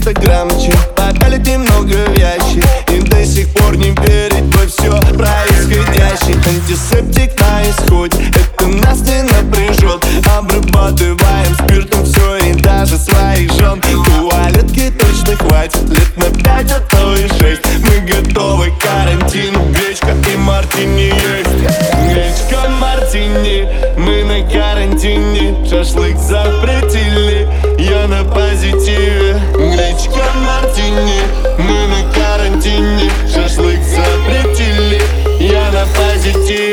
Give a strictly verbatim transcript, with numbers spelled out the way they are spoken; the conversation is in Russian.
инстаграмчик, попялить немного в ящик и до сих пор не верить во все происходящее. Антисептик на исходе, это нас не напряжет. Обрабатываем спиртом все и даже своих жен. Туалетки точно хватит лет на пять, а то и шесть. Мы готовы к карантину, гречка и мартини есть. Гречка, мартини, мы на карантине. Шашлык запретили, я на позитиве. Гречка, мартини, мы на карантине. Шашлык запретили, я на позитиве.